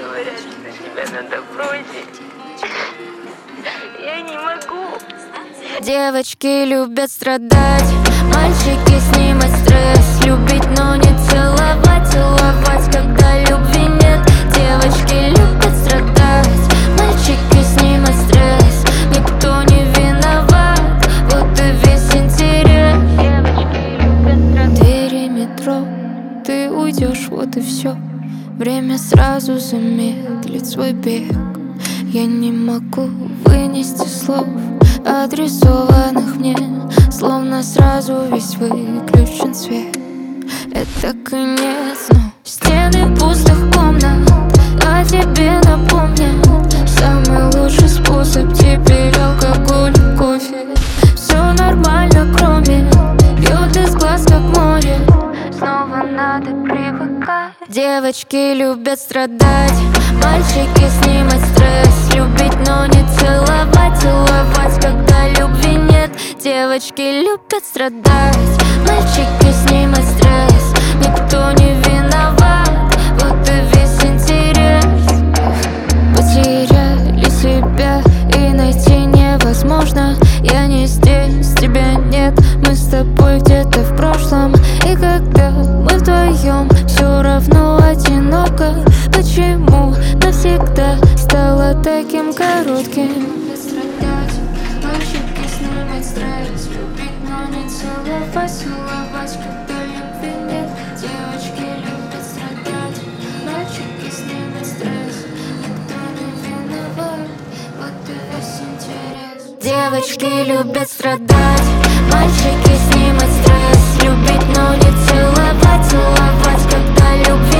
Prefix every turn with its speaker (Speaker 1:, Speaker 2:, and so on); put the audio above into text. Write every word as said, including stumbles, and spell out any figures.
Speaker 1: говорят, что тебя надо бросить. Я не могу.
Speaker 2: Девочки любят страдать, мальчики снимать стресс, любить, но не целовать, целовать, когда любви нет. Девочки любят страдать, мальчики снимать стресс, никто не виноват, вот и весь интерес. Девочки любят страдать. Двери метро, ты уйдешь, вот и все. Время сразу замедлит свой бег. Я не могу вынести слов, адресованных мне, словно сразу весь выключен свет. Это конец, но стены пустых комнат о тебе напомнят. Самый лучший способ теперь алкоголь, кофе. Все нормально, кроме бьет из глаз, как море. Снова надо привыкать. Девочки любят страдать, мальчики снимать стресс, любить, но не целовать, целовать, когда любви нет. Девочки любят страдать, мальчики снимать стресс, никто не виноват, вот и весь интерес. Потеряли себя и найти невозможно. Я не здесь, тебя нет, мы с тобой где-то в прошлом. И когда мы вдвоем, все равно одиноко. Почему навсегда стало таким коротким? Страдать, мальчики снимать стресс, любить, но не целовать, целовать, когда любви нет. Девочки любят страдать, мальчики снимать стресс, никто не виноват, вот и весь интерес. Девочки любят страдать, мальчики снимать стресс, любить, но не целовать, целовать, когда любви